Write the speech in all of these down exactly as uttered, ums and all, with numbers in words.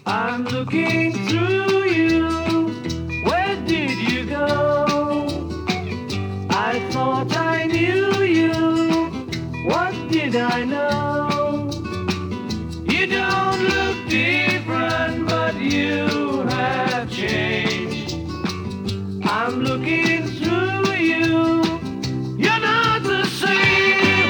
I'm looking through you. Where did you go? I thought I knew you. What did I know? You don't look different, but you have changed. I'm looking through you. You're not the same.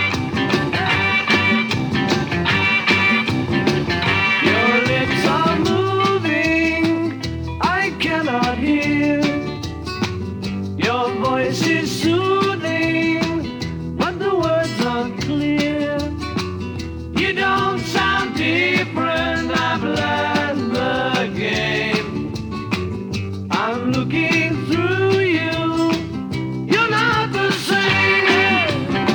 Your lips are moving, I cannot hear. Your voice is soothing, but the words aren't clear. You don't sound different, I've learned the game. I'm looking through you. You're not the same.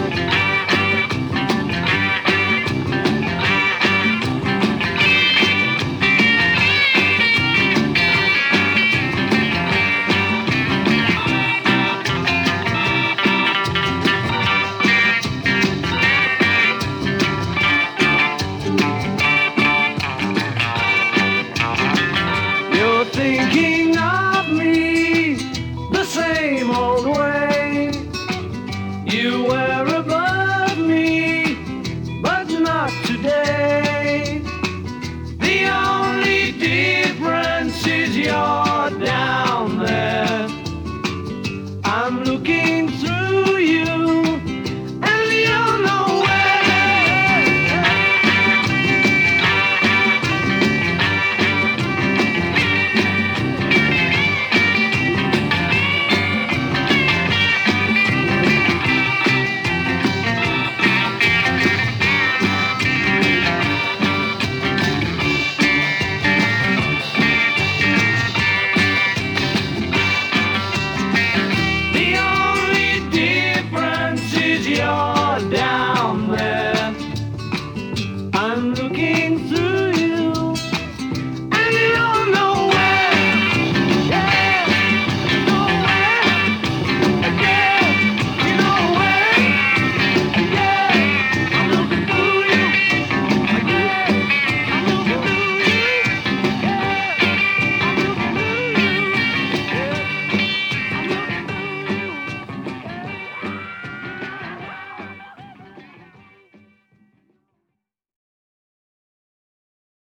You're thinking of me the same old way. You were above me, but not today. The only difference is you're down there. I'm looking through